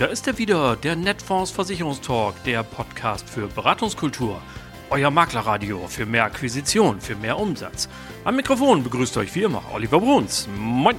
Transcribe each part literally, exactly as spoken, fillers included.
da ist er wieder, der Netfonds Versicherungstalk, der Podcast für Beratungskultur. Euer Maklerradio für mehr Akquisition, für mehr Umsatz. Am Mikrofon begrüßt euch wie immer Oliver Bruns. Moin!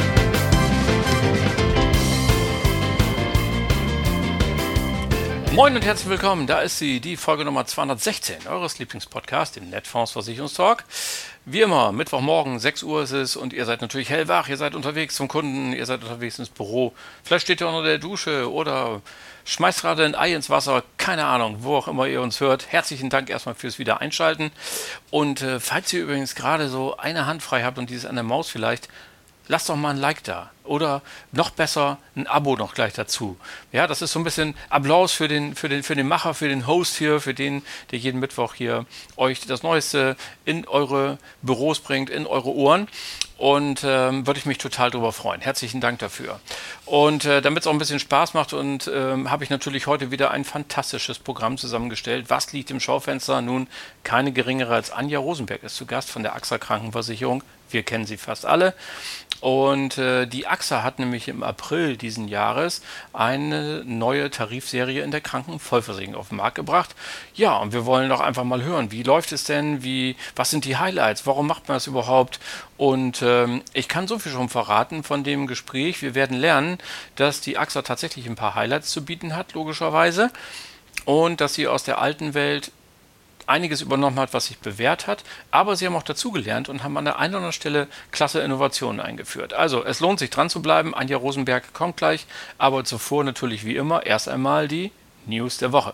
Moin und herzlich willkommen, da ist sie, die Folge Nummer zweihundertsechzehn eures Lieblingspodcasts, dem Netfonds Versicherungstalk. Wie immer, Mittwochmorgen, sechs Uhr ist es und ihr seid natürlich hellwach, ihr seid unterwegs zum Kunden, ihr seid unterwegs ins Büro. Vielleicht steht ihr unter der Dusche oder schmeißt gerade ein Ei ins Wasser, keine Ahnung, wo auch immer ihr uns hört. Herzlichen Dank erstmal fürs Wiedereinschalten. Und äh, falls ihr übrigens gerade so eine Hand frei habt und dieses an der Maus vielleicht, lasst doch mal ein Like da oder noch besser ein Abo noch gleich dazu. Ja, das ist so ein bisschen Applaus für den, für den, für den Macher, für den Host hier, für den, der jeden Mittwoch hier euch das Neueste in eure Büros bringt, in eure Ohren. Und ähm, würde ich mich total drüber freuen. Herzlichen Dank dafür. Und äh, damit es auch ein bisschen Spaß macht, und ähm, habe ich natürlich heute wieder ein fantastisches Programm zusammengestellt. Was liegt im Schaufenster? Nun, keine geringere als Anja Rosenberg ist zu Gast von der A X A Krankenversicherung. Wir kennen sie fast alle. Und äh, die A X A hat nämlich im April diesen Jahres eine neue Tarifserie in der Krankenvollversicherung auf den Markt gebracht. Ja, und wir wollen doch einfach mal hören, wie läuft es denn, wie, was sind die Highlights, warum macht man das überhaupt? Und ähm, ich kann so viel schon verraten von dem Gespräch. Wir werden lernen, dass die A X A tatsächlich ein paar Highlights zu bieten hat, logischerweise. Und dass sie aus der alten Welt einiges übernommen hat, was sich bewährt hat, aber sie haben auch dazugelernt und haben an der einen oder anderen Stelle klasse Innovationen eingeführt. Also, es lohnt sich dran zu bleiben. Anja Rosenberg kommt gleich, aber zuvor natürlich wie immer erst einmal die News der Woche.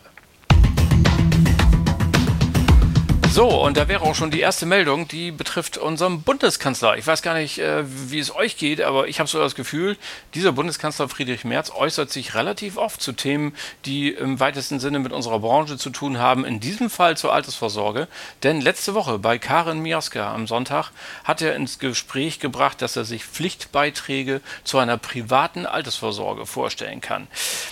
So, und da wäre auch schon die erste Meldung, die betrifft unseren Bundeskanzler. Ich weiß gar nicht, äh, wie es euch geht, aber ich habe so das Gefühl, dieser Bundeskanzler Friedrich Merz äußert sich relativ oft zu Themen, die im weitesten Sinne mit unserer Branche zu tun haben, in diesem Fall zur Altersvorsorge. Denn letzte Woche bei Karin Mioska am Sonntag hat er ins Gespräch gebracht, dass er sich Pflichtbeiträge zu einer privaten Altersvorsorge vorstellen kann.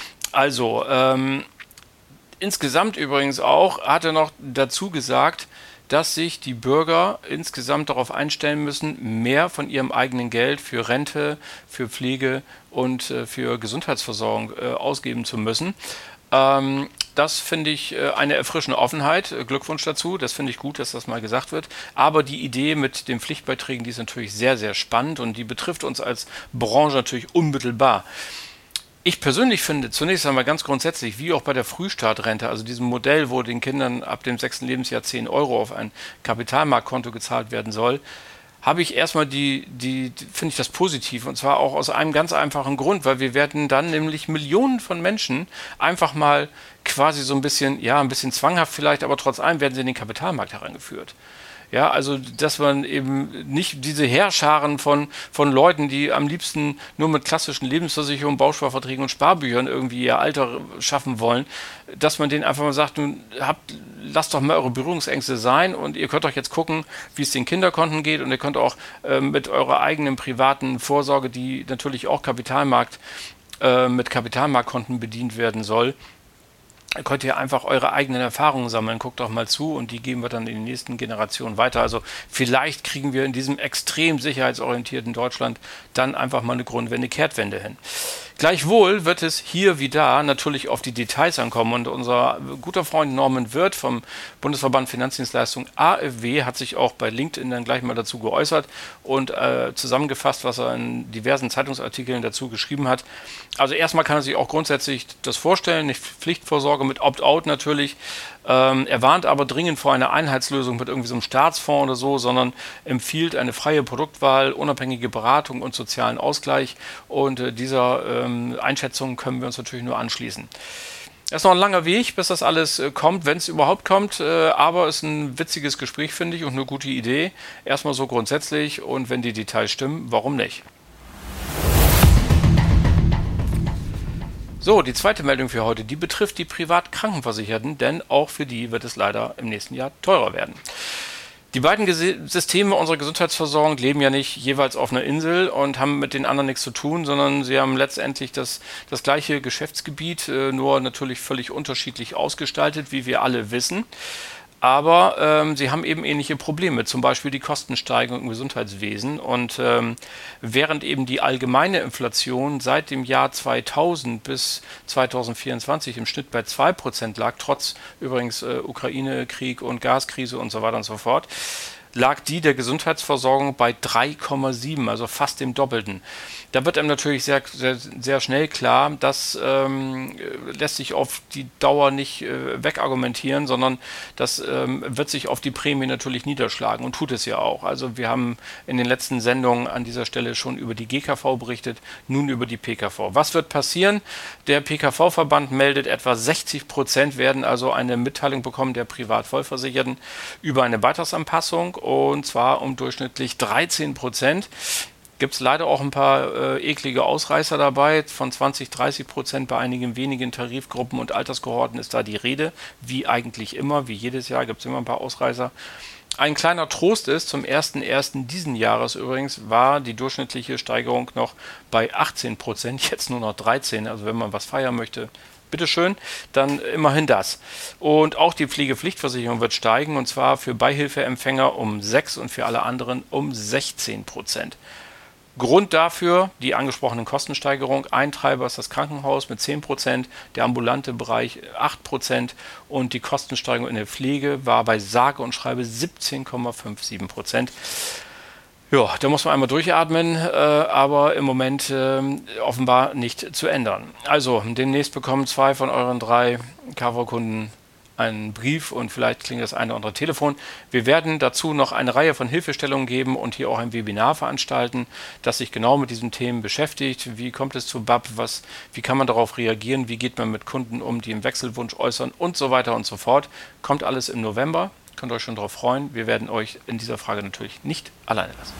Also, ähm, insgesamt übrigens auch hat er noch dazu gesagt, dass sich die Bürger insgesamt darauf einstellen müssen, mehr von ihrem eigenen Geld für Rente, für Pflege und äh, für Gesundheitsversorgung äh, ausgeben zu müssen. Ähm, das finde ich äh, eine erfrischende Offenheit. Glückwunsch dazu. Das finde ich gut, dass das mal gesagt wird. Aber die Idee mit den Pflichtbeiträgen, die ist natürlich sehr, sehr spannend und die betrifft uns als Branche natürlich unmittelbar. Ich persönlich finde zunächst einmal ganz grundsätzlich, wie auch bei der Frühstartrente, also diesem Modell, wo den Kindern ab dem sechsten Lebensjahr zehn Euro auf ein Kapitalmarktkonto gezahlt werden soll, habe ich erstmal die, die, die finde ich das positiv, und zwar auch aus einem ganz einfachen Grund, weil wir werden dann nämlich Millionen von Menschen einfach mal quasi so ein bisschen, ja, ein bisschen zwanghaft vielleicht, aber trotz allem werden sie in den Kapitalmarkt herangeführt. Ja, also, dass man eben nicht diese Heerscharen von, von Leuten, die am liebsten nur mit klassischen Lebensversicherungen, Bausparverträgen und Sparbüchern irgendwie ihr Alter schaffen wollen, dass man denen einfach mal sagt, nun habt, lasst doch mal eure Berührungsängste sein und ihr könnt doch jetzt gucken, wie es den Kinderkonten geht, und ihr könnt auch äh, mit eurer eigenen privaten Vorsorge, die natürlich auch Kapitalmarkt, äh, mit Kapitalmarktkonten bedient werden soll, könnt ihr einfach eure eigenen Erfahrungen sammeln. Guckt doch mal zu, und die geben wir dann in die nächsten Generationen weiter. Also vielleicht kriegen wir in diesem extrem sicherheitsorientierten Deutschland dann einfach mal eine Grundwende, Kehrtwende hin. Gleichwohl wird es hier wie da natürlich auf die Details ankommen, und unser guter Freund Norman Wirth vom Bundesverband Finanzdienstleistungen A F W hat sich auch bei LinkedIn dann gleich mal dazu geäußert und äh, zusammengefasst, was er in diversen Zeitungsartikeln dazu geschrieben hat. Also erstmal kann er sich auch grundsätzlich das vorstellen, nicht Pflichtvorsorge mit Opt-out natürlich. Ähm, er warnt aber dringend vor einer Einheitslösung mit irgendwie so einem Staatsfonds oder so, sondern empfiehlt eine freie Produktwahl, unabhängige Beratung und sozialen Ausgleich. Und äh, dieser ähm, Einschätzung können wir uns natürlich nur anschließen. Das ist noch ein langer Weg, bis das alles äh, kommt, wenn es überhaupt kommt, äh, aber es ist ein witziges Gespräch, finde ich, und eine gute Idee. Erstmal so grundsätzlich, und wenn die Details stimmen, warum nicht? So, die zweite Meldung für heute, die betrifft die Privatkrankenversicherten, denn auch für die wird es leider im nächsten Jahr teurer werden. Die beiden Gese- Systeme unserer Gesundheitsversorgung leben ja nicht jeweils auf einer Insel und haben mit den anderen nichts zu tun, sondern sie haben letztendlich das, das gleiche Geschäftsgebiet, äh, nur natürlich völlig unterschiedlich ausgestaltet, wie wir alle wissen. Aber ähm, sie haben eben ähnliche Probleme, zum Beispiel die Kostensteigerung im Gesundheitswesen. Und ähm, während eben die allgemeine Inflation seit dem Jahr zweitausend bis zweitausendvierundzwanzig im Schnitt bei zwei Prozent lag, trotz übrigens äh, Ukraine-Krieg und Gaskrise und so weiter und so fort, lag die der Gesundheitsversorgung bei drei Komma sieben, also fast dem Doppelten. Da wird einem natürlich sehr, sehr, sehr schnell klar, das ähm, lässt sich auf die Dauer nicht äh, wegargumentieren, sondern das ähm, wird sich auf die Prämie natürlich niederschlagen und tut es ja auch. Also wir haben in den letzten Sendungen an dieser Stelle schon über die G K V berichtet, nun über die P K V. Was wird passieren? Der P K V-Verband meldet, etwa sechzig Prozent werden also eine Mitteilung bekommen der Privatvollversicherten über eine Beitragsanpassung, und zwar um durchschnittlich dreizehn Prozent. Gibt es leider auch ein paar äh, eklige Ausreißer dabei. Von zwanzig, dreißig Prozent bei einigen wenigen Tarifgruppen und Alterskohorten ist da die Rede. Wie eigentlich immer, wie jedes Jahr gibt es immer ein paar Ausreißer. Ein kleiner Trost ist, zum ersten ersten diesen Jahres übrigens war die durchschnittliche Steigerung noch bei achtzehn Prozent, jetzt nur noch dreizehn. Also wenn man was feiern möchte, bitteschön, dann immerhin das. Und auch die Pflegepflichtversicherung wird steigen, und zwar für Beihilfeempfänger um sechs und für alle anderen um sechzehn Prozent. Grund dafür die angesprochenen Kostensteigerungen. Ein Treiber ist das Krankenhaus mit zehn Prozent, der ambulante Bereich acht Prozent und die Kostensteigerung in der Pflege war bei sage und schreibe siebzehn Komma siebenundfünfzig Prozent. Ja, da muss man einmal durchatmen, äh, aber im Moment äh, offenbar nicht zu ändern. Also, demnächst bekommen zwei von euren drei K V-Kunden einen Brief und vielleicht klingt das eine oder andere Telefon. Wir werden dazu noch eine Reihe von Hilfestellungen geben und hier auch ein Webinar veranstalten, das sich genau mit diesen Themen beschäftigt. Wie kommt es zu B A P? Was, wie kann man darauf reagieren? Wie geht man mit Kunden um, die einen Wechselwunsch äußern und so weiter und so fort. Kommt alles im November. Könnt euch schon darauf freuen. Wir werden euch in dieser Frage natürlich nicht alleine lassen.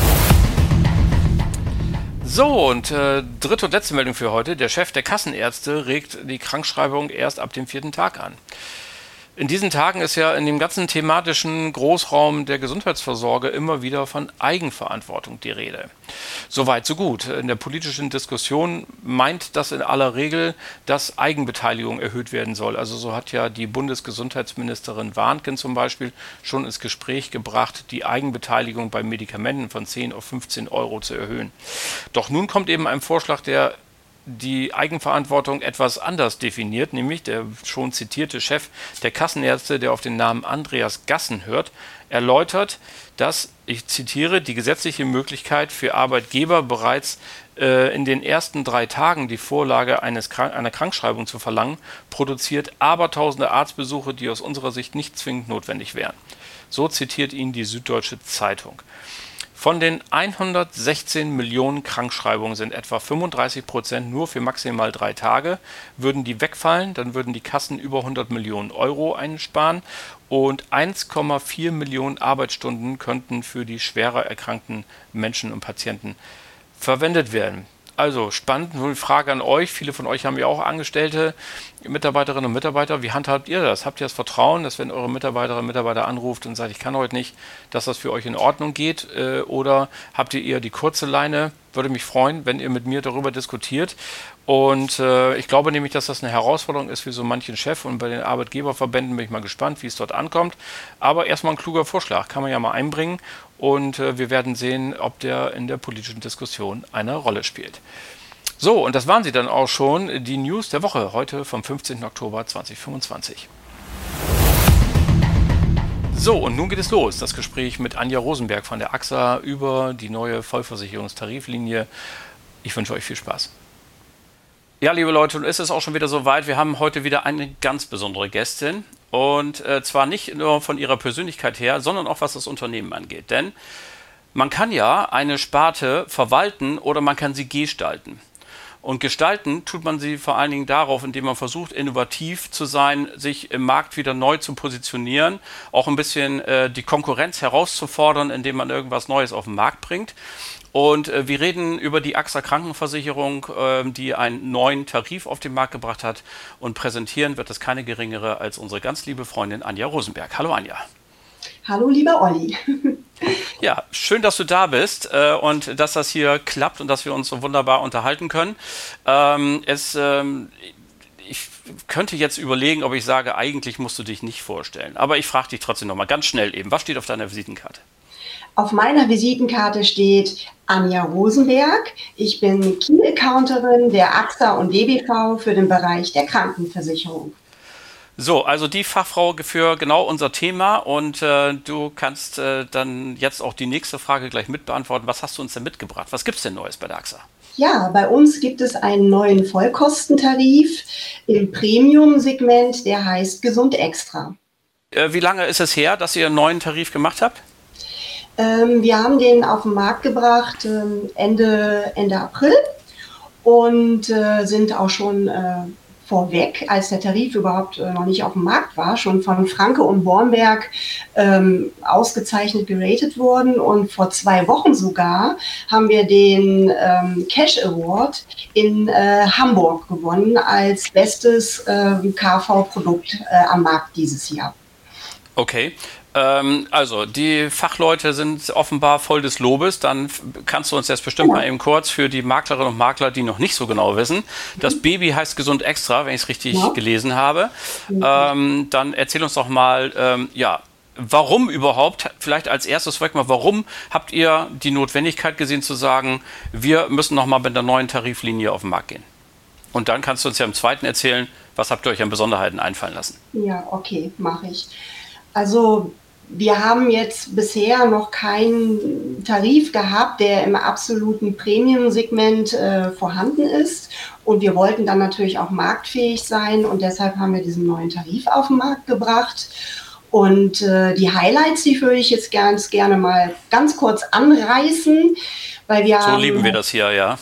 So, und äh, dritte und letzte Meldung für heute. Der Chef der Kassenärzte regt die Krankschreibung erst ab dem vierten Tag an. In diesen Tagen ist ja in dem ganzen thematischen Großraum der Gesundheitsvorsorge immer wieder von Eigenverantwortung die Rede. Soweit, so gut. In der politischen Diskussion meint das in aller Regel, dass Eigenbeteiligung erhöht werden soll. Also so hat ja die Bundesgesundheitsministerin Warnken zum Beispiel schon ins Gespräch gebracht, die Eigenbeteiligung bei Medikamenten von zehn auf fünfzehn Euro zu erhöhen. Doch nun kommt eben ein Vorschlag, der die Eigenverantwortung etwas anders definiert, nämlich der schon zitierte Chef der Kassenärzte, der auf den Namen Andreas Gassen hört, erläutert, dass, ich zitiere, die gesetzliche Möglichkeit für Arbeitgeber bereits äh, in den ersten drei Tagen die Vorlage eines Krank- einer Krankschreibung zu verlangen, produziert abertausende Arztbesuche, die aus unserer Sicht nicht zwingend notwendig wären. So zitiert ihn die Süddeutsche Zeitung. Von den hundertsechzehn Millionen Krankschreibungen sind etwa fünfunddreißig Prozent nur für maximal drei Tage. Würden die wegfallen, dann würden die Kassen über hundert Millionen Euro einsparen und eins Komma vier Millionen Arbeitsstunden könnten für die schwerer erkrankten Menschen und Patienten verwendet werden. Also spannend, nur eine Frage an euch. Viele von euch haben ja auch Angestellte, Mitarbeiterinnen und Mitarbeiter. Wie handhabt ihr das? Habt ihr das Vertrauen, dass wenn eure Mitarbeiterinnen und Mitarbeiter anruft und sagt, ich kann heute nicht, dass das für euch in Ordnung geht? Äh, oder habt ihr eher die kurze Leine? Würde mich freuen, wenn ihr mit mir darüber diskutiert. Und äh, ich glaube nämlich, dass das eine Herausforderung ist für so manchen Chef. Und bei den Arbeitgeberverbänden bin ich mal gespannt, wie es dort ankommt. Aber erstmal ein kluger Vorschlag, kann man ja mal einbringen. Und äh, wir werden sehen, ob der in der politischen Diskussion eine Rolle spielt. So, und das waren sie dann auch schon, die News der Woche, heute vom fünfzehnten Oktober zweitausendfünfundzwanzig. So, und nun geht es los. Das Gespräch mit Anja Rosenberg von der A X A über die neue Vollversicherungstariflinie. Ich wünsche euch viel Spaß. Ja, liebe Leute, und es ist auch schon wieder soweit. Wir haben heute wieder eine ganz besondere Gästin. Und äh, zwar nicht nur von ihrer Persönlichkeit her, sondern auch was das Unternehmen angeht. Denn man kann ja eine Sparte verwalten oder man kann sie gestalten. Und gestalten tut man sie vor allen Dingen darauf, indem man versucht, innovativ zu sein, sich im Markt wieder neu zu positionieren, auch ein bisschen äh, die Konkurrenz herauszufordern, indem man irgendwas Neues auf den Markt bringt. Und äh, wir reden über die A X A Krankenversicherung, äh, die einen neuen Tarif auf den Markt gebracht hat. Und präsentieren wird das keine geringere als unsere ganz liebe Freundin Anja Rosenberg. Hallo Anja. Hallo lieber Olli. Ja, schön, dass du da bist äh, und dass das hier klappt und dass wir uns so wunderbar unterhalten können. Ähm, es, ähm, ich könnte jetzt überlegen, ob ich sage, eigentlich musst du dich nicht vorstellen. Aber ich frage dich trotzdem nochmal ganz schnell eben, was steht auf deiner Visitenkarte? Auf meiner Visitenkarte steht Anja Rosenberg. Ich bin Key-Accounterin der A X A und D B V für den Bereich der Krankenversicherung. So, also die Fachfrau für genau unser Thema und äh, du kannst äh, dann jetzt auch die nächste Frage gleich mitbeantworten. Was hast du uns denn mitgebracht? Was gibt's denn Neues bei der A X A? Ja, bei uns gibt es einen neuen Vollkostentarif im Premium-Segment, der heißt Gesund Extra. Äh, wie lange ist es her, dass ihr einen neuen Tarif gemacht habt? Ähm, wir haben den auf den Markt gebracht ähm, Ende, Ende April und äh, sind auch schon äh, vorweg, als der Tarif überhaupt äh, noch nicht auf dem Markt war, schon von Franke und Bornberg ähm, ausgezeichnet geratet worden. Und vor zwei Wochen sogar haben wir den ähm, Cash Award in äh, Hamburg gewonnen als bestes äh, K V-Produkt äh, am Markt dieses Jahr. Okay. Also, die Fachleute sind offenbar voll des Lobes. Dann kannst du uns jetzt bestimmt mal eben kurz für die Maklerinnen und Makler, die noch nicht so genau wissen, das Baby heißt Gesund Extra, wenn ich es richtig ja. gelesen habe. Ja. Ähm, dann erzähl uns doch mal, ähm, ja, warum überhaupt, vielleicht als erstes vielleicht mal, warum habt ihr die Notwendigkeit gesehen zu sagen, wir müssen noch mal mit der neuen Tariflinie auf den Markt gehen? Und dann kannst du uns ja im Zweiten erzählen, was habt ihr euch an Besonderheiten einfallen lassen? Ja, okay, mache ich. Also wir haben jetzt bisher noch keinen Tarif gehabt, der im absoluten Premium-Segment äh, vorhanden ist. Und wir wollten dann natürlich auch marktfähig sein. Und deshalb haben wir diesen neuen Tarif auf den Markt gebracht. Und äh, die Highlights, die würde ich jetzt ganz gerne mal ganz kurz anreißen. Weil wir so haben, lieben wir das hier, ja.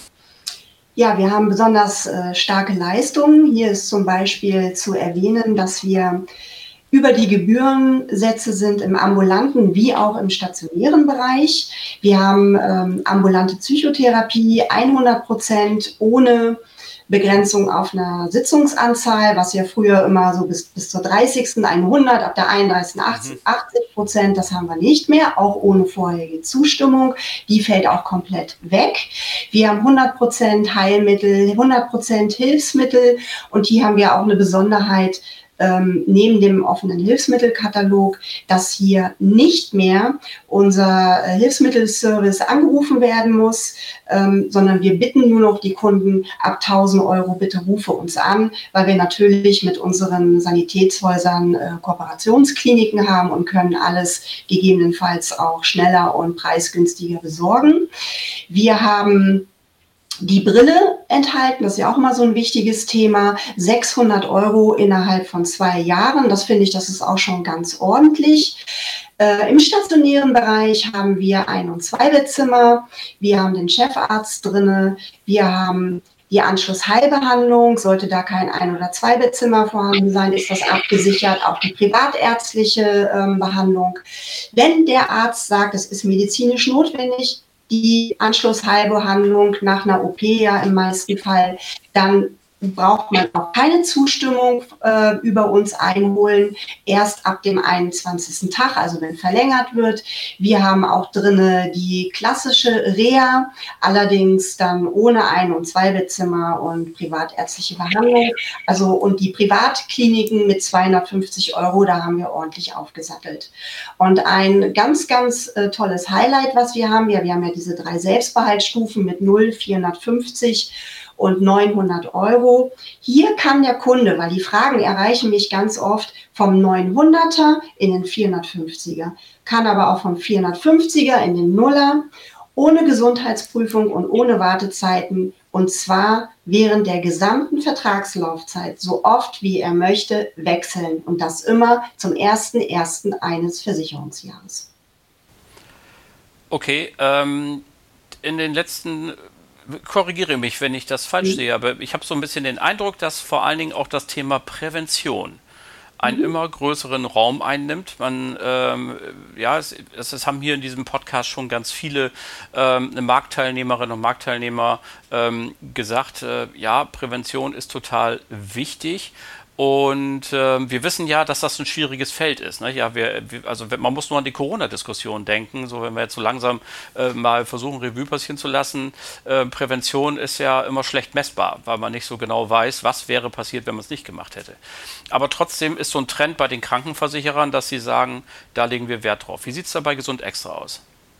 Ja, wir haben besonders äh, starke Leistungen. Hier ist zum Beispiel zu erwähnen, dass wir über die Gebührensätze sind im ambulanten wie auch im stationären Bereich. Wir haben ähm, ambulante Psychotherapie hundert Prozent ohne Begrenzung auf einer Sitzungsanzahl, was ja früher immer so bis, bis zur dreißigsten hundert, ab der einunddreißigsten achtzig Prozent, das haben wir nicht mehr, auch ohne vorherige Zustimmung. Die fällt auch komplett weg. Wir haben hundert Prozent Heilmittel, hundert Prozent Hilfsmittel und hier haben wir auch eine Besonderheit, Ähm, neben dem offenen Hilfsmittelkatalog, dass hier nicht mehr unser äh, Hilfsmittelservice angerufen werden muss, ähm, sondern wir bitten nur noch die Kunden ab tausend Euro, bitte rufe uns an, weil wir natürlich mit unseren Sanitätshäusern äh, Kooperationskliniken haben und können alles gegebenenfalls auch schneller und preisgünstiger besorgen. Wir haben die Brille enthalten, das ist ja auch immer so ein wichtiges Thema, sechshundert Euro innerhalb von zwei Jahren. Das finde ich, das ist auch schon ganz ordentlich. Äh, Im stationären Bereich haben wir Ein- und Zweibettzimmer, wir haben den Chefarzt drinne, wir haben die Anschlussheilbehandlung. Sollte da kein Ein- oder Zweibettzimmer vorhanden sein, ist das abgesichert, auch die privatärztliche ähm, Behandlung. Wenn der Arzt sagt, es ist medizinisch notwendig, die Anschlussheilbehandlung nach einer O P ja im meisten Fall, dann braucht man auch keine Zustimmung äh, über uns einholen, erst ab dem einundzwanzigsten Tag, also wenn verlängert wird. Wir haben auch drinne die klassische Reha, allerdings dann ohne Ein- und Zweibettzimmer und privatärztliche Behandlung. Also und die Privatkliniken mit zweihundertfünfzig Euro, da haben wir ordentlich aufgesattelt. Und ein ganz, ganz äh, tolles Highlight, was wir haben, ja, wir haben ja diese drei Selbstbehaltsstufen mit null, vierhundertfünfzig und neunhundert Euro. Hier kann der Kunde, weil die Fragen erreichen mich ganz oft, vom neunhunderter in den vierhundertfünfziger, kann aber auch vom vierhundertfünfziger in den Nuller, ohne Gesundheitsprüfung und ohne Wartezeiten, und zwar während der gesamten Vertragslaufzeit, so oft wie er möchte, wechseln, und das immer zum ersten ersten eines Versicherungsjahres. Okay, ähm, in den letzten korrigiere mich, wenn ich das falsch mhm. sehe, aber ich habe so ein bisschen den Eindruck, dass vor allen Dingen auch das Thema Prävention einen mhm. immer größeren Raum einnimmt. Man, ähm, ja, es, es haben hier in diesem Podcast schon ganz viele ähm, Marktteilnehmerinnen und Marktteilnehmer ähm, gesagt, äh, ja, Prävention ist total wichtig. Und äh, wir wissen ja, dass das ein schwieriges Feld ist. Ne? Ja, wir, wir, also man muss nur an die Corona-Diskussion denken. So, wenn wir jetzt so langsam äh, mal versuchen, Revue passieren zu lassen, äh, Prävention ist ja immer schlecht messbar, weil man nicht so genau weiß, was wäre passiert, wenn man es nicht gemacht hätte. Aber trotzdem ist so ein Trend bei den Krankenversicherern, dass sie sagen, da legen wir Wert drauf. Wie sieht es da bei Gesund Extra aus?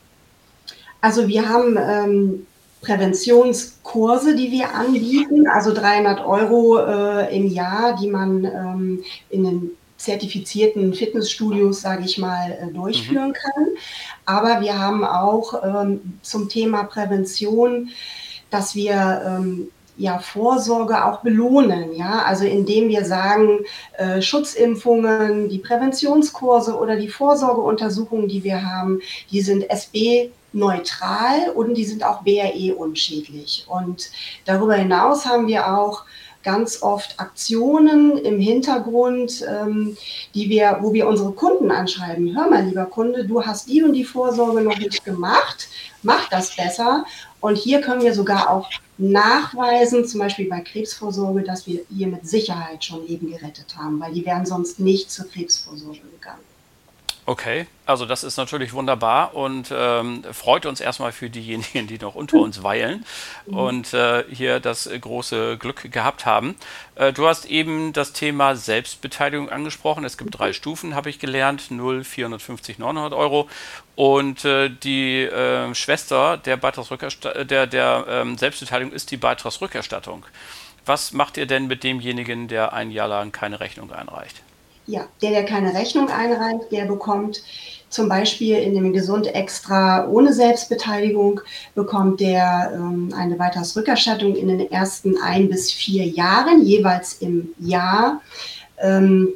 Also wir haben ähm, Präventionskurse, die wir anbieten, also dreihundert Euro äh, im Jahr, die man ähm, in den zertifizierten Fitnessstudios, sage ich mal, äh, Mhm. durchführen kann. Aber wir haben auch ähm, zum Thema Prävention, dass wir ähm, ja Vorsorge auch belohnen, ja, also indem wir sagen, äh, Schutzimpfungen, die Präventionskurse oder die Vorsorgeuntersuchungen, die wir haben, die sind S B neutral und die sind auch B R E unschädlich. Und darüber hinaus haben wir auch ganz oft Aktionen im Hintergrund, ähm, die wir, wo wir unsere Kunden anschreiben. Hör mal, lieber Kunde, du hast die und die Vorsorge noch nicht gemacht, mach das besser. Und hier können wir sogar auch nachweisen, zum Beispiel bei Krebsvorsorge, dass wir hier mit Sicherheit schon Leben gerettet haben, weil die wären sonst nicht zur Krebsvorsorge gegangen. Okay, also das ist natürlich wunderbar und ähm, freut uns erstmal für diejenigen, die noch unter uns weilen und äh, hier das äh, große Glück gehabt haben. Äh, du hast eben das Thema Selbstbeteiligung angesprochen. Es gibt drei Stufen, habe ich gelernt, null, vierhundertfünfzig, neunhundert Euro. Und äh, die äh, Schwester der, Beitragsrückersta- der, der ähm, Selbstbeteiligung ist die Beitragsrückerstattung. Was macht ihr denn mit demjenigen, der ein Jahr lang keine Rechnung einreicht? Ja, der, der keine Rechnung einreicht, der bekommt zum Beispiel in dem Gesund Extra ohne Selbstbeteiligung, bekommt der ähm, eine Beitragsrückerstattung in den ersten ein bis vier Jahren, jeweils im Jahr ähm,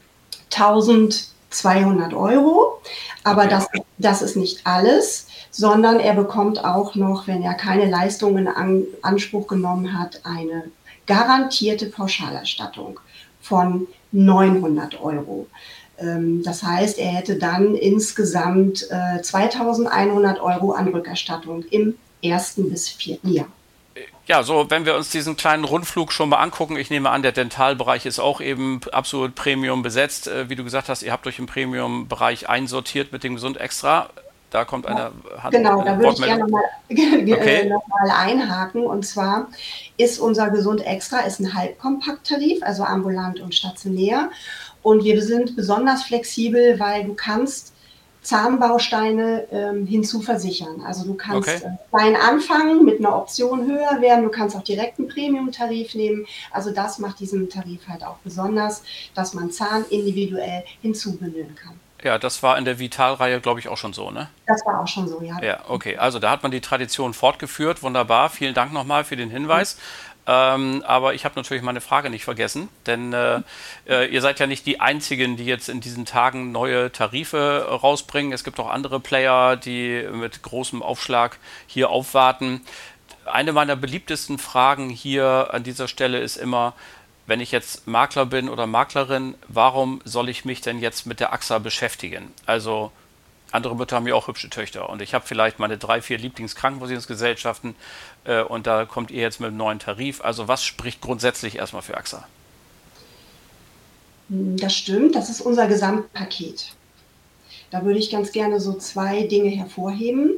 tausendzweihundert Euro. Aber Okay. das, das ist nicht alles, sondern er bekommt auch noch, wenn er keine Leistungen in Anspruch genommen hat, eine garantierte Pauschalerstattung von neunhundert Euro. Ähm, Das heißt, er hätte dann insgesamt äh, zweitausendeinhundert Euro an Rückerstattung im ersten bis vierten Jahr. Ja, so, wenn wir uns diesen kleinen Rundflug schon mal angucken, ich nehme an, der Dentalbereich ist auch eben absolut Premium besetzt. Äh, wie du gesagt hast, ihr habt euch im Premium-Bereich einsortiert mit dem Gesund Extra. Da kommt eine Hand, Genau, da äh, würde ich gerne Wortmeldung. nochmal Okay. noch mal einhaken. Und zwar ist unser Gesund Extra ist ein Halbkompakttarif, also ambulant und stationär. Und wir sind besonders flexibel, weil du kannst Zahnbausteine ähm, hinzuversichern. Also du kannst Okay. äh, klein anfangen, mit einer Option höher werden. Du kannst auch direkt einen Premium-Tarif nehmen. Also das macht diesen Tarif halt auch besonders, dass man Zahn individuell hinzubündeln kann. Ja, das war in der Vital-Reihe, glaube ich, auch schon so, ne? Das war auch schon so, ja. Ja, okay. Also da hat man die Tradition fortgeführt. Wunderbar. Vielen Dank nochmal für den Hinweis. Ähm, aber ich habe natürlich meine Frage nicht vergessen, denn äh, äh, ihr seid ja nicht die Einzigen, die jetzt in diesen Tagen neue Tarife äh, rausbringen. Es gibt auch andere Player, die mit großem Aufschlag hier aufwarten. Eine meiner beliebtesten Fragen hier an dieser Stelle ist immer, wenn ich jetzt Makler bin oder Maklerin, warum soll ich mich denn jetzt mit der A X A beschäftigen? Also andere Mütter haben ja auch hübsche Töchter und ich habe vielleicht meine drei, vier Lieblingskrankenversicherungsgesellschaften äh, und da kommt ihr jetzt mit einem neuen Tarif. Also was spricht grundsätzlich erstmal für A X A? Das stimmt, das ist unser Gesamtpaket. Da würde ich ganz gerne so zwei Dinge hervorheben.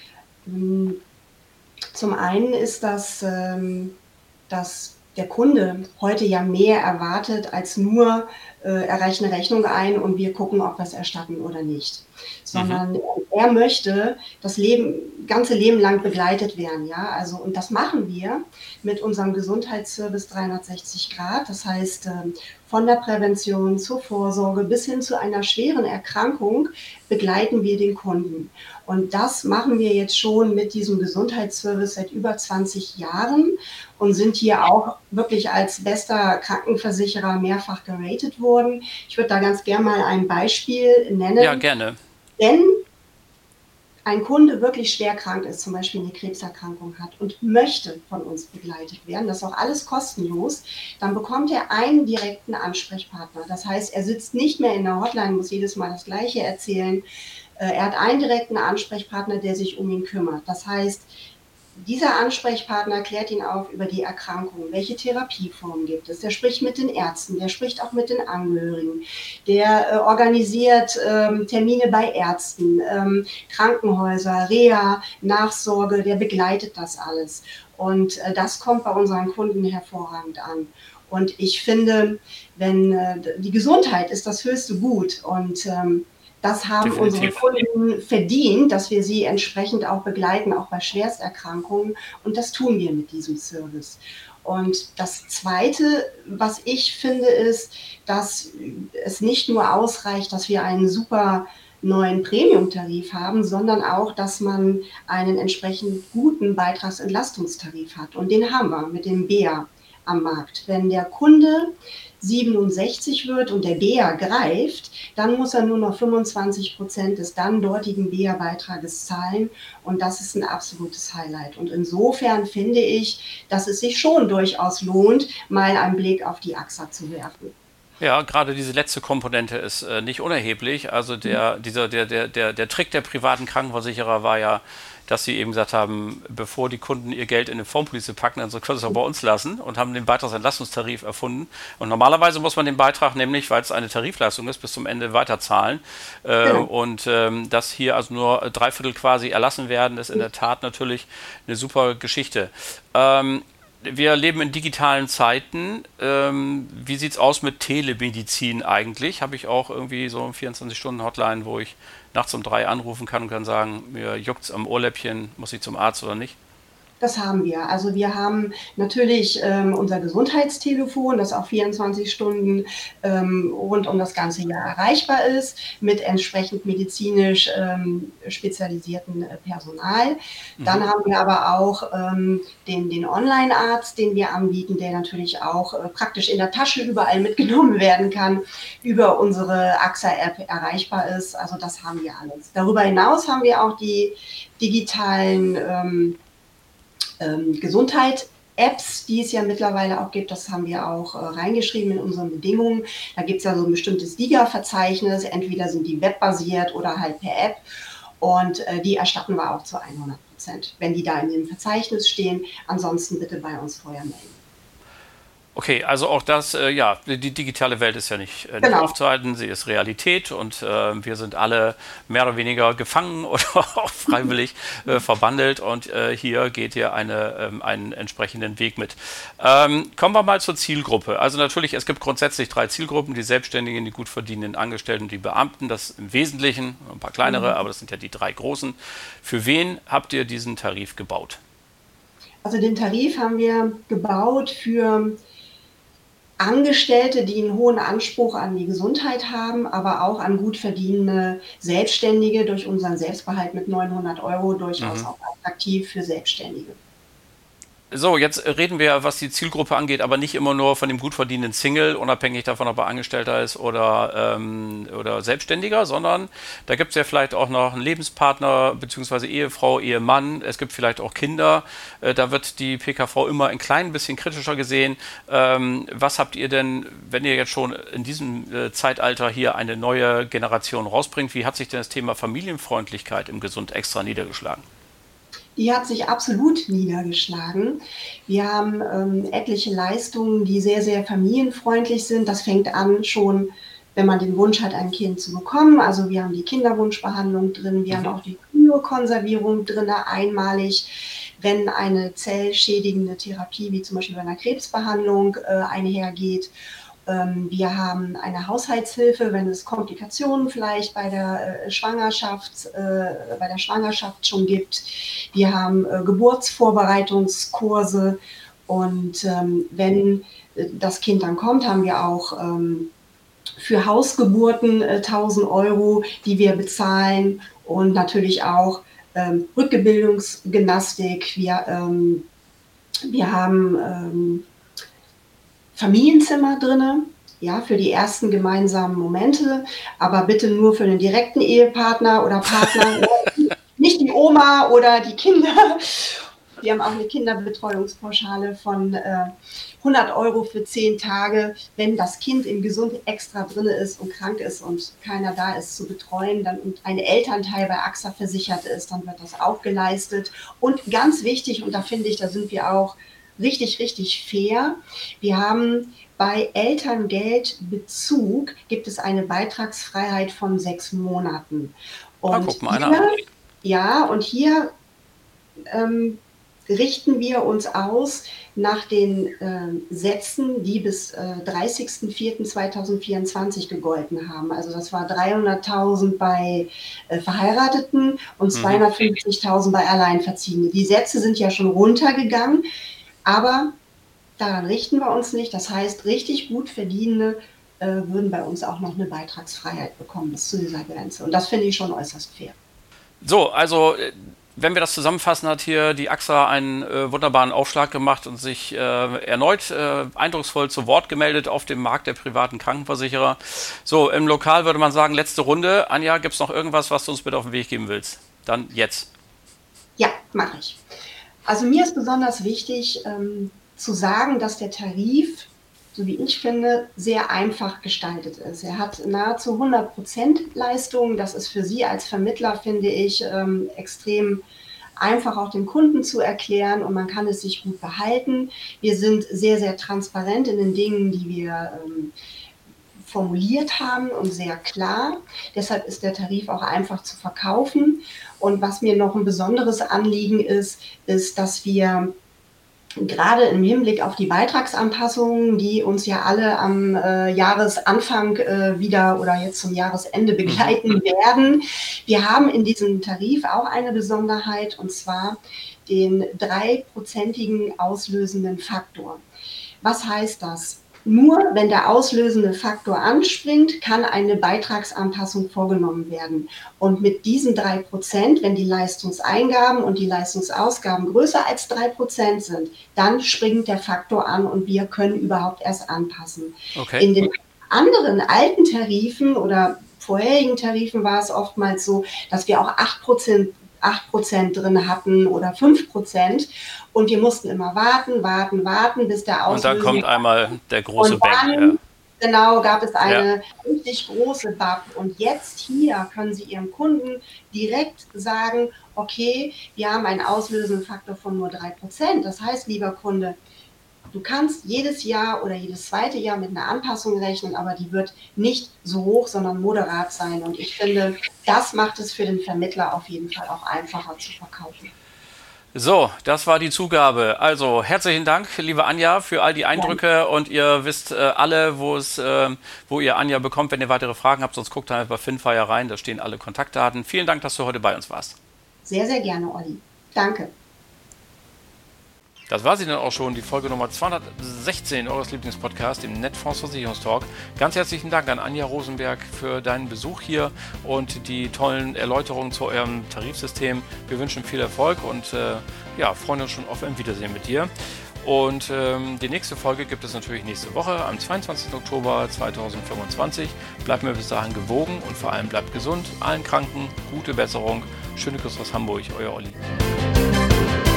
Zum einen ist das, ähm, dass der Kunde heute ja mehr erwartet als nur, äh, er reicht eine Rechnung ein und wir gucken, ob wir es erstatten oder nicht. Mhm. Sondern er möchte das Leben, ganze Leben lang begleitet werden. Ja? Also, und das machen wir mit unserem Gesundheitsservice dreihundertsechzig Grad. Das heißt, ähm, von der Prävention zur Vorsorge bis hin zu einer schweren Erkrankung begleiten wir den Kunden. Und das machen wir jetzt schon mit diesem Gesundheitsservice seit über zwanzig Jahren und sind hier auch wirklich als bester Krankenversicherer mehrfach geratet worden. Ich würde da ganz gerne mal ein Beispiel Ja, nennen. gerne. Wenn ein Kunde wirklich schwer krank ist, zum Beispiel eine Krebserkrankung hat und möchte von uns begleitet werden, das ist auch alles kostenlos, dann bekommt er einen direkten Ansprechpartner. Das heißt, er sitzt nicht mehr in der Hotline, muss jedes Mal das Gleiche erzählen. Er hat einen direkten Ansprechpartner, der sich um ihn kümmert. Das heißt, dieser Ansprechpartner klärt ihn auf über die Erkrankung, welche Therapieformen gibt es. Der spricht mit den Ärzten, der spricht auch mit den Angehörigen, der äh, organisiert ähm, Termine bei Ärzten, ähm, Krankenhäuser, Reha, Nachsorge, der begleitet das alles. Und äh, das kommt bei unseren Kunden hervorragend an. Und ich finde, wenn äh, die Gesundheit ist das höchste Gut und ähm, das haben Definitiv. unsere Kunden verdient, dass wir sie entsprechend auch begleiten, auch bei Schwersterkrankungen. Und das tun wir mit diesem Service. Und das Zweite, was ich finde, ist, dass es nicht nur ausreicht, dass wir einen super neuen Premium-Tarif haben, sondern auch, dass man einen entsprechend guten Beitragsentlastungstarif hat. Und den haben wir mit dem B E A am Markt. Wenn der Kunde siebenundsechzig wird und der B E A greift, dann muss er nur noch fünfundzwanzig Prozent des dann dortigen B E A-Beitrages zahlen und das ist ein absolutes Highlight. Und insofern finde ich, dass es sich schon durchaus lohnt, mal einen Blick auf die A X A zu werfen. Ja, gerade diese letzte Komponente ist äh, nicht unerheblich. Also der, dieser, der, der, der, der Trick der privaten Krankenversicherer war ja, dass sie eben gesagt haben, bevor die Kunden ihr Geld in eine Formpolice packen, dann so können sie es auch bei uns lassen und haben den Beitragsentlastungstarif erfunden. Und normalerweise muss man den Beitrag nämlich, weil es eine Tarifleistung ist, bis zum Ende weiterzahlen. Äh, Genau. und ähm, dass hier also nur drei Viertel quasi erlassen werden, ist in der Tat natürlich eine super Geschichte. Ähm, Wir leben in digitalen Zeiten. Ähm, wie sieht es aus mit Telemedizin eigentlich? Habe ich auch irgendwie so eine vierundzwanzig-Stunden-Hotline, wo ich nachts um drei anrufen kann und kann sagen, mir juckt's am Ohrläppchen, muss ich zum Arzt oder nicht? Das haben wir. Also wir haben natürlich ähm, unser Gesundheitstelefon, das auch vierundzwanzig Stunden ähm, rund um das ganze Jahr erreichbar ist, mit entsprechend medizinisch ähm, spezialisierten äh, Personal. Mhm. Dann haben wir aber auch ähm, den, den Online-Arzt, den wir anbieten, der natürlich auch äh, praktisch in der Tasche überall mitgenommen werden kann, über unsere A X A-App erreichbar ist. Also das haben wir alles. Darüber hinaus haben wir auch die digitalen ähm, ähm, Gesundheit-Apps, die es ja mittlerweile auch gibt, das haben wir auch äh, reingeschrieben in unseren Bedingungen. Da gibt es ja so ein bestimmtes Liga-Verzeichnis, entweder sind die webbasiert oder halt per App und äh, die erstatten wir auch zu hundert Prozent, wenn die da in dem Verzeichnis stehen. Ansonsten bitte bei uns vorher melden. Okay, also auch das, äh, ja, die digitale Welt ist ja nicht, äh, nicht Genau. aufzuhalten, sie ist Realität und äh, wir sind alle mehr oder weniger gefangen oder auch freiwillig äh, verbandelt und äh, hier geht ihr eine, ähm, einen entsprechenden Weg mit. Ähm, kommen wir mal zur Zielgruppe. Also natürlich, es gibt grundsätzlich drei Zielgruppen, die Selbstständigen, die gut verdienenden Angestellten und die Beamten, das im Wesentlichen, ein paar kleinere, aber das sind ja die drei großen. Für wen habt ihr diesen Tarif gebaut? Also den Tarif haben wir gebaut für Angestellte, die einen hohen Anspruch an die Gesundheit haben, aber auch an gut verdienende Selbstständige durch unseren Selbstbehalt mit neunhundert Euro durchaus Mhm. auch attraktiv für Selbstständige. So, jetzt reden wir, was die Zielgruppe angeht, aber nicht immer nur von dem gut verdienenden Single, unabhängig davon, ob er Angestellter ist oder, ähm, oder Selbstständiger, sondern da gibt es ja vielleicht auch noch einen Lebenspartner beziehungsweise Ehefrau, Ehemann. Es gibt vielleicht auch Kinder. Äh, da wird die P K V immer ein klein bisschen kritischer gesehen. Ähm, was habt ihr denn, wenn ihr jetzt schon in diesem äh, Zeitalter hier eine neue Generation rausbringt, wie hat sich denn das Thema Familienfreundlichkeit im Gesund extra niedergeschlagen? Die hat sich absolut niedergeschlagen. Wir haben ähm, etliche Leistungen, die sehr, sehr familienfreundlich sind. Das fängt an schon, wenn man den Wunsch hat, ein Kind zu bekommen. Also wir haben die Kinderwunschbehandlung drin, wir haben Mhm. auch die Kryokonservierung drin, einmalig, wenn eine zellschädigende Therapie, wie zum Beispiel bei einer Krebsbehandlung, äh, einhergeht. Ähm, wir haben eine Haushaltshilfe, wenn es Komplikationen vielleicht bei der äh, Schwangerschaft, äh, bei der Schwangerschaft schon gibt. Wir haben äh, Geburtsvorbereitungskurse und ähm, wenn äh, das Kind dann kommt, haben wir auch ähm, für Hausgeburten äh, tausend Euro, die wir bezahlen und natürlich auch ähm, Rückbildungsgymnastik. Wir, ähm, wir haben ähm, Familienzimmer drinne, ja, für die ersten gemeinsamen Momente, aber bitte nur für den direkten Ehepartner oder Partner, nicht die Oma oder die Kinder. Wir haben auch eine Kinderbetreuungspauschale von äh, hundert Euro für zehn Tage, wenn das Kind im Gesund extra drin ist und krank ist und keiner da ist zu betreuen, dann und ein Elternteil bei A X A versichert ist, dann wird das auch geleistet. Und ganz wichtig, und da finde ich, da sind wir auch richtig, richtig fair, wir haben bei Elterngeldbezug gibt es eine Beitragsfreiheit von sechs Monaten. Und Na, guck mal hier, einer an. ja, und hier ähm, richten wir uns aus nach den äh, Sätzen, die bis äh, dreißigsten vierten zweitausendvierundzwanzig gegolten haben. Also das war dreihunderttausend bei äh, Verheirateten und zweihundertfünfzigtausend bei Alleinverziehenden. Die Sätze sind ja schon runtergegangen, aber daran richten wir uns nicht. Das heißt, richtig gut Verdienende äh, würden bei uns auch noch eine Beitragsfreiheit bekommen bis zu dieser Grenze. Und das finde ich schon äußerst fair. So, also äh, wenn wir das zusammenfassen, hat hier die A X A einen äh, wunderbaren Aufschlag gemacht und sich äh, erneut äh, eindrucksvoll zu Wort gemeldet auf dem Markt der privaten Krankenversicherer. So, im Lokal würde man sagen, letzte Runde. Anja, gibt es noch irgendwas, was du uns bitte auf den Weg geben willst? Dann jetzt. Ja, mache ich. Also mir ist besonders wichtig ähm, zu sagen, dass der Tarif, so wie ich finde, sehr einfach gestaltet ist. Er hat nahezu hundert Prozent Leistung. Das ist für Sie als Vermittler, finde ich, ähm, extrem einfach auch dem Kunden zu erklären und man kann es sich gut behalten. Wir sind sehr, sehr transparent in den Dingen, die wir ähm, formuliert haben und sehr klar. Deshalb ist der Tarif auch einfach zu verkaufen. Und was mir noch ein besonderes Anliegen ist, ist, dass wir gerade im Hinblick auf die Beitragsanpassungen, die uns ja alle am äh, Jahresanfang äh, wieder oder jetzt zum Jahresende begleiten werden. Wir haben in diesem Tarif auch eine Besonderheit, und zwar den dreiprozentigen auslösenden Faktor. Was heißt das? Nur wenn der auslösende Faktor anspringt, kann eine Beitragsanpassung vorgenommen werden. Und mit diesen drei Prozent, wenn die Leistungseingaben und die Leistungsausgaben größer als drei Prozent sind, dann springt der Faktor an und wir können überhaupt erst anpassen. Okay. In den anderen alten Tarifen oder vorherigen Tarifen war es oftmals so, dass wir auch acht Prozent acht Prozent drin hatten oder fünf Prozent und wir mussten immer warten, warten, warten, bis der Auslöser... Und dann kommt einmal der große und dann, Bang. Ja. Genau, gab es eine Ja. richtig große B A P und jetzt hier können Sie Ihrem Kunden direkt sagen, okay, wir haben einen auslösenden Faktor von nur drei Prozent. Das heißt, lieber Kunde, du kannst jedes Jahr oder jedes zweite Jahr mit einer Anpassung rechnen, aber die wird nicht so hoch, sondern moderat sein. Und ich finde, das macht es für den Vermittler auf jeden Fall auch einfacher zu verkaufen. So, das war die Zugabe. Also herzlichen Dank, liebe Anja, für all die Eindrücke ja. Und ihr wisst äh, alle, wo es, äh, wo ihr Anja bekommt, wenn ihr weitere Fragen habt, sonst guckt einfach bei Finfire rein, da stehen alle Kontaktdaten. Vielen Dank, dass du heute bei uns warst. Sehr, sehr gerne, Olli. Danke. Das war sie dann auch schon, die Folge Nummer zweihundertsechzehn eures Lieblingspodcasts, dem Netfonds Versicherungstalk. Ganz herzlichen Dank an Anja Rosenberg für deinen Besuch hier und die tollen Erläuterungen zu eurem Tarifsystem. Wir wünschen viel Erfolg und äh, ja, freuen uns schon auf ein Wiedersehen mit dir. Und ähm, die nächste Folge gibt es natürlich nächste Woche am zweiundzwanzigsten Oktober zweitausendfünfundzwanzig. Bleibt mir bis dahin gewogen und vor allem bleibt gesund. Allen Kranken gute Besserung. Schöne Grüße aus Hamburg, euer Olli.